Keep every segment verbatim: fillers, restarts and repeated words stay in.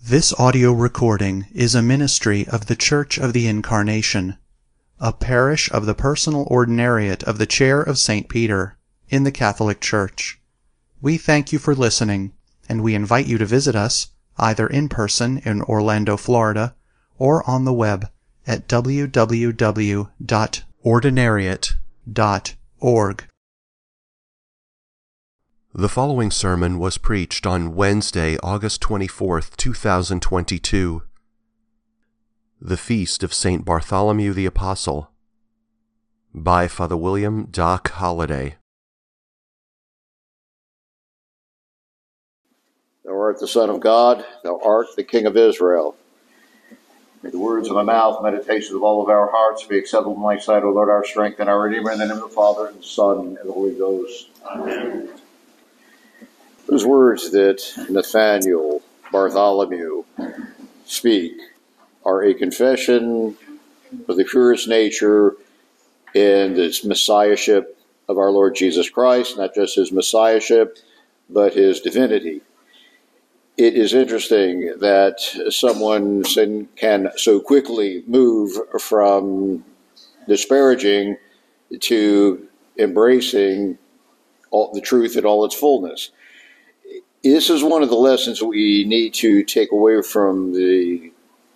This audio recording is a ministry of the Church of the Incarnation, a parish of the Personal Ordinariate of the Chair of Saint Peter, in the Catholic Church. We thank you for listening, and we invite you to visit us, either in person in Orlando, Florida, or on the web at w w w dot ordinariate dot org. The following sermon was preached on Wednesday, August twenty-fourth, two thousand twenty-two, the Feast of Saint Bartholomew the Apostle, by Father William Doc Holliday. Thou art the Son of God, thou art the King of Israel. May the words of my mouth, meditations of all of our hearts be acceptable in thy sight, O Lord, our strength and our Redeemer, in the name of the Father, and the Son, and the Holy Ghost. Amen. Those words that Nathaniel, Bartholomew speak are a confession of the purest nature and the messiahship of our Lord Jesus Christ, not just his messiahship, but his divinity. It is interesting that someone can so quickly move from disparaging to embracing all the truth in all its fullness. This is one of the lessons we need to take away from the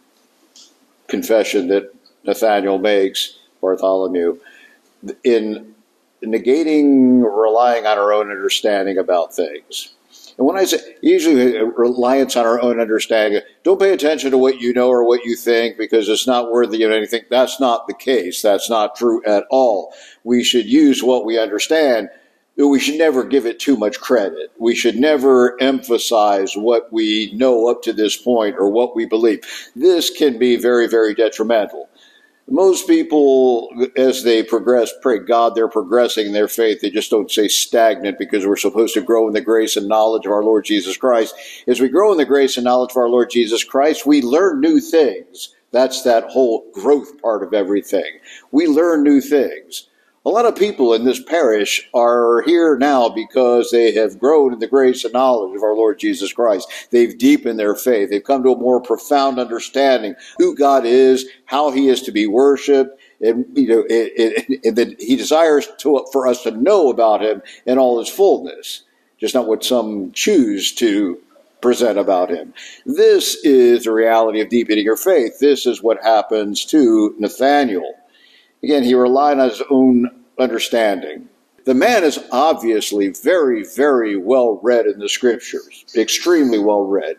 confession that Nathaniel makes, Bartholomew, in negating relying on our own understanding about things. And when I say usually reliance on our own understanding, don't pay attention to what you know or what you think because it's not worthy of anything. That's not the case. That's not true at all. We should use what we understand. We should never give it too much credit. We should never emphasize what we know up to this point or what we believe. This can be very, very detrimental. Most people, as they progress, pray God, they're progressing in their faith. They just don't stay stagnant because we're supposed to grow in the grace and knowledge of our Lord Jesus Christ. As we grow in the grace and knowledge of our Lord Jesus Christ, we learn new things. That's that whole growth part of everything. We learn new things. A lot of people in this parish are here now because they have grown in the grace and knowledge of our Lord Jesus Christ. They've deepened their faith. They've come to a more profound understanding who God is, how he is to be worshipped, and you know, it, it, it, that he desires to, for us to know about him in all his fullness, just not what some choose to present about him. This is the reality of deepening your faith. This is what happens to Nathaniel. Again, he relied on his own understanding. The man is obviously very, very well read in the scriptures, extremely well read.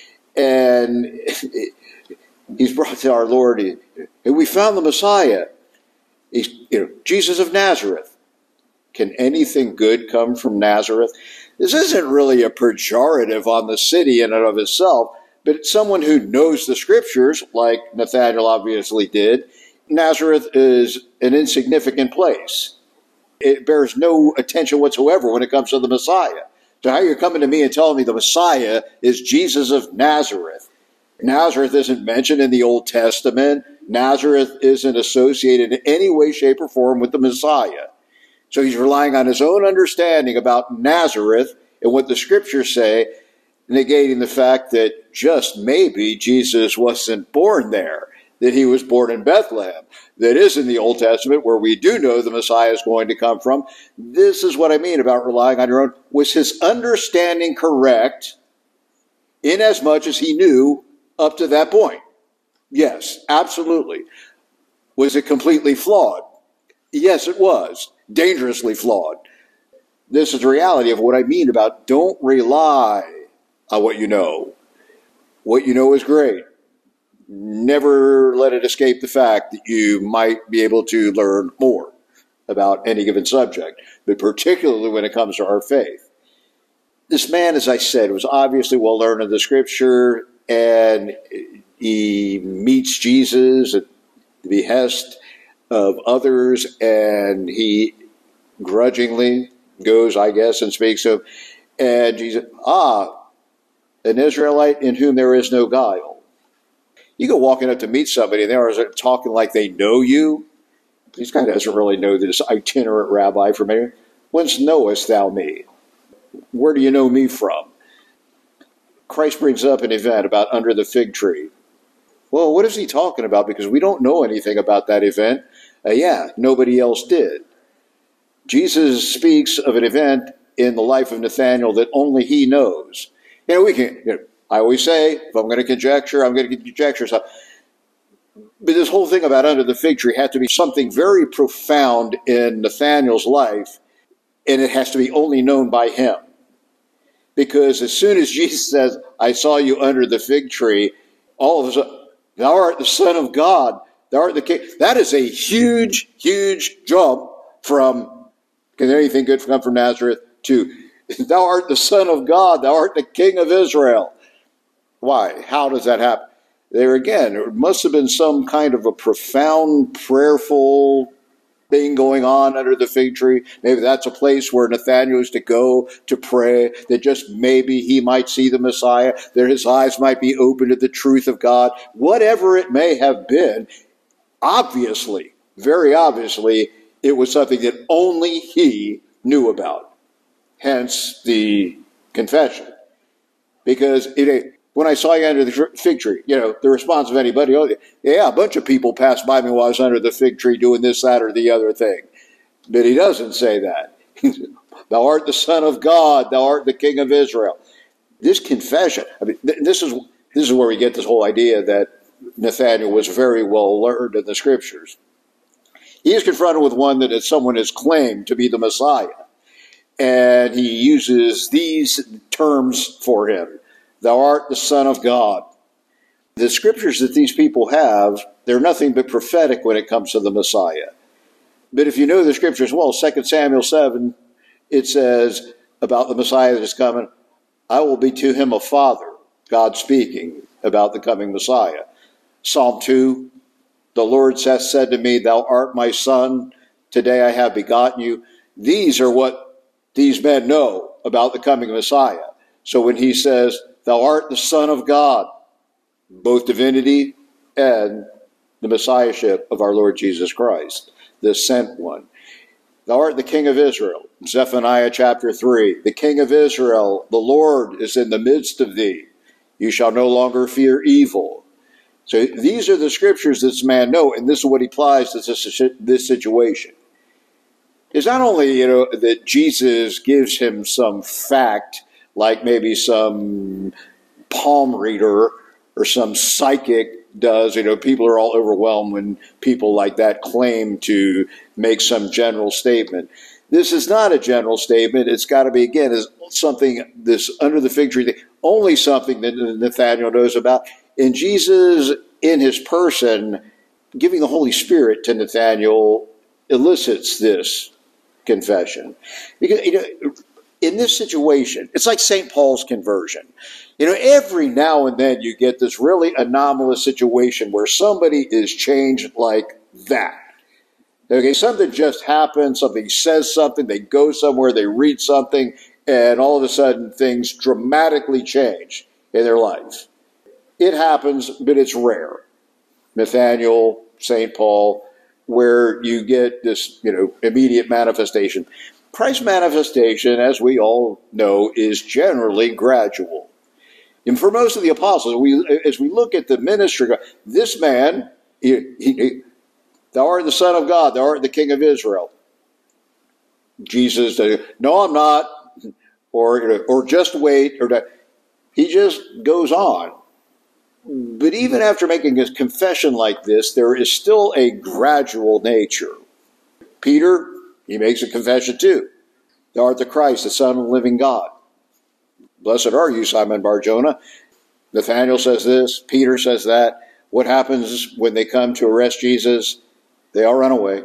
And he's brought to our Lord, and we found the Messiah. He's, you know, Jesus of Nazareth. Can anything good come from Nazareth? This isn't really a pejorative on the city in and of itself, but it's someone who knows the scriptures, like Nathaniel obviously did. Nazareth is an insignificant place. It bears no attention whatsoever when it comes to the Messiah. So how you're coming to me and telling me the Messiah is Jesus of Nazareth? Nazareth isn't mentioned in the Old Testament. Nazareth isn't associated in any way, shape, or form with the Messiah. So he's relying on his own understanding about Nazareth and what the scriptures say, negating the fact that just maybe Jesus wasn't born there, that he was born in Bethlehem. That is in the Old Testament, where we do know the Messiah is going to come from. This is what I mean about relying on your own. Was his understanding correct inasmuch as he knew up to that point? Yes, absolutely. Was it completely flawed? Yes, it was. Dangerously flawed. This is the reality of what I mean about don't rely on what you know. What you know is great. Never let it escape the fact that you might be able to learn more about any given subject, but particularly when it comes to our faith. This man, as I said, was obviously well learned in the scripture, and he meets Jesus at the behest of others, and he grudgingly goes, I guess, and speaks to him. And Jesus, ah, an Israelite in whom there is no guile. You go walking up to meet somebody and they're talking like they know you. This guy doesn't really know this itinerant rabbi from anywhere. Whence knowest thou me? Where do you know me from? Christ brings up an event about under the fig tree. Well, what is he talking about? Because we don't know anything about that event. Uh, yeah, nobody else did. Jesus speaks of an event in the life of Nathanael that only he knows. You know, we can. You know, I always say, if I'm going to conjecture, I'm going to conjecture something. But this whole thing about under the fig tree had to be something very profound in Nathanael's life, and it has to be only known by him. Because as soon as Jesus says, I saw you under the fig tree, all of a sudden, thou art the Son of God, thou art the King. That is a huge, huge jump from, can anything good come from Nazareth, to, thou art the Son of God, thou art the King of Israel. Why? How does that happen? There again, there must have been some kind of a profound, prayerful thing going on under the fig tree. Maybe that's a place where Nathanael is to go to pray, that just maybe he might see the Messiah, that his eyes might be open to the truth of God. Whatever it may have been, obviously, very obviously, it was something that only he knew about. Hence the confession. Because it, when I saw you under the fig tree, you know, the response of anybody, oh, yeah, a bunch of people passed by me while I was under the fig tree doing this, that, or the other thing. But he doesn't say that. Thou art the Son of God, thou art the King of Israel. This confession, I mean, th- this is this is where we get this whole idea that Nathanael was very well learned in the Scriptures. He is confronted with one that someone has claimed to be the Messiah. And he uses these terms for him. Thou art the Son of God. The scriptures that these people have, they're nothing but prophetic when it comes to the Messiah. But if you know the scriptures well, Second Samuel seven, it says about the Messiah that is coming, I will be to him a father, God speaking about the coming Messiah. Psalm two, the Lord hath said to me, thou art my son, today I have begotten you. These are what these men know about the coming Messiah. So when he says, thou art the Son of God, both divinity and the Messiahship of our Lord Jesus Christ, the sent one. Thou art the King of Israel, Zephaniah chapter three. The King of Israel, the Lord is in the midst of thee. You shall no longer fear evil. So these are the scriptures this man knows, and this is what he applies to this, this situation. It's not only, you know, that Jesus gives him some fact, like maybe some palm reader or some psychic does. You know, people are all overwhelmed when people like that claim to make some general statement. This is not a general statement. It's got to be, again, is something, this under the fig tree thing, only something that Nathanael knows about. And Jesus, in his person, giving the Holy Spirit to Nathanael, elicits this confession. Because, you know, in this situation, it's like Saint Paul's conversion. You know, every now and then you get this really anomalous situation where somebody is changed like that. Okay, something just happens, something says something, they go somewhere, they read something, and all of a sudden things dramatically change in their life. It happens, but it's rare. Nathanael, Saint Paul, where you get this, you know, immediate manifestation. Christ's manifestation, as we all know, is generally gradual. And for most of the apostles, we, as we look at the ministry, this man, he, he, thou art the Son of God, thou art the King of Israel. Jesus, no, I'm not, or, or just wait, or he just goes on. But even after making a confession like this, there is still a gradual nature. Peter, he makes a confession too. Thou art the Christ, the Son of the living God. Blessed are you, Simon Bar-Jonah. Nathanael says this. Peter says that. What happens when they come to arrest Jesus? They all run away.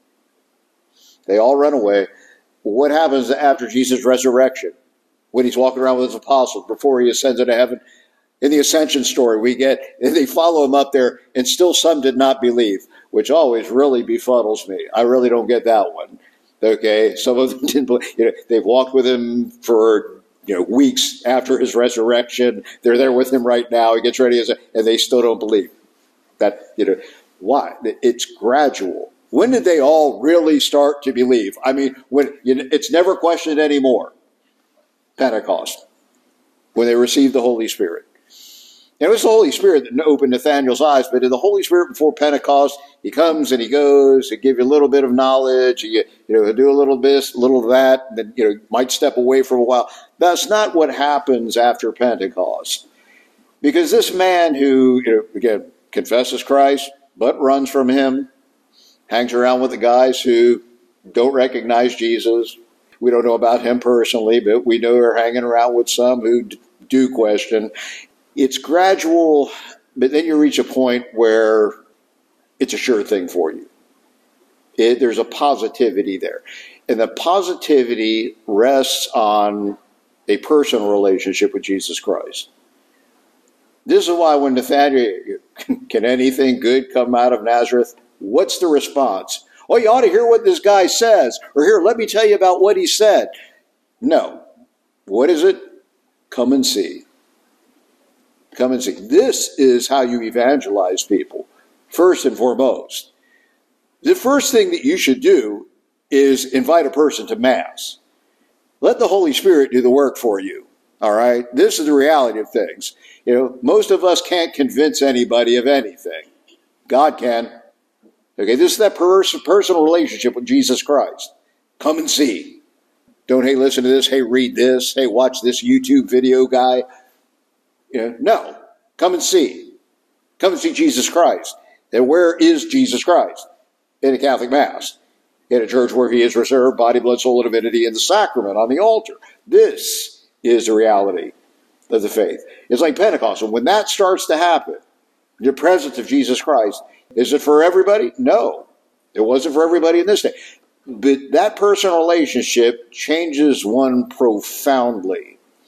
They all run away. What happens after Jesus' resurrection? When he's walking around with his apostles before he ascends into heaven? In the ascension story, we get, they follow him up there, and still some did not believe, which always really befuddles me. I really don't get that one. Okay, some of them didn't believe. You know, they've walked with him for, you know, weeks after his resurrection. They're there with him right now. He gets ready, as a, and they still don't believe. That, you know, why? It's gradual. When did they all really start to believe? I mean, when you know, it's never questioned anymore. Pentecost. when they received the Holy Spirit. And it was the Holy Spirit that opened Nathanael's eyes, but in the Holy Spirit before Pentecost, he comes and he goes, he give you a little bit of knowledge, you, you know, do a little this, a little of that, and then, you know, might step away for a while. That's not what happens after Pentecost. Because this man who, you know, again, confesses Christ, but runs from him, hangs around with the guys who don't recognize Jesus. We don't know about him personally, but we know they're hanging around with some who do question. It's gradual, but then you reach a point where it's a sure thing for you. It, there's a positivity there. And the positivity rests on a personal relationship with Jesus Christ. This is why when Nathanael, can anything good come out of Nazareth? What's the response? Oh, you ought to hear what this guy says. Or here, let me tell you about what he said. No. What is it? Come and see. Come and see. This is how you evangelize people, first and foremost. The first thing that you should do is invite a person to Mass. Let the Holy Spirit do the work for you. All right? This is the reality of things. You know, most of us can't convince anybody of anything. God can. Okay, this is that pers- personal relationship with Jesus Christ. Come and see. Don't, hey, listen to this. Hey, read this. Hey, watch this YouTube video guy. You know, no, come and see. Come and see Jesus Christ. And where is Jesus Christ? In a Catholic Mass. In a church where he is reserved, body, blood, soul, and divinity in the sacrament on the altar. This is the reality of the faith. It's like Pentecost. And when that starts to happen, the presence of Jesus Christ, is it for everybody? No. It wasn't for everybody in this day. But that personal relationship changes one profoundly.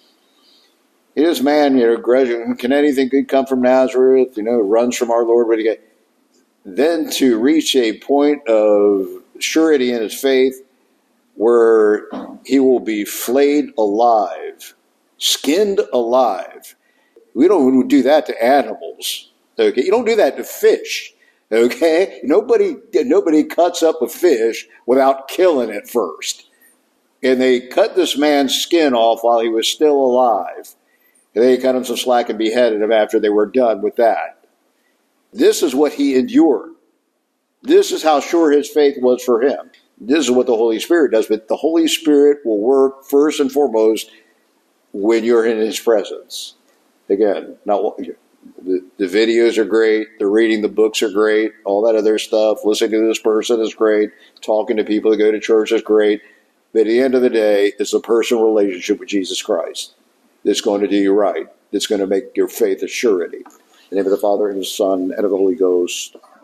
This man, you know, can anything good come from Nazareth? You know, runs from our Lord. What do you get? Then to reach a point of surety in his faith where he will be flayed alive, skinned alive. We don't do that to animals. Okay, you don't do that to fish. Okay, nobody nobody cuts up a fish without killing it first. And they cut this man's skin off while he was still alive. They cut him some slack and beheaded him after they were done with that. This is what he endured. This is how sure his faith was for him. This is what the Holy Spirit does. But the Holy Spirit will work first and foremost when you're in his presence. Again, not the, the videos are great. The reading the books are great. All that other stuff. Listening to this person is great. Talking to people that go to church is great. But at the end of the day, it's a personal relationship with Jesus Christ that's going to do you right. That's going to make your faith a surety. In the name of the Father, and the Son, and of the Holy Ghost.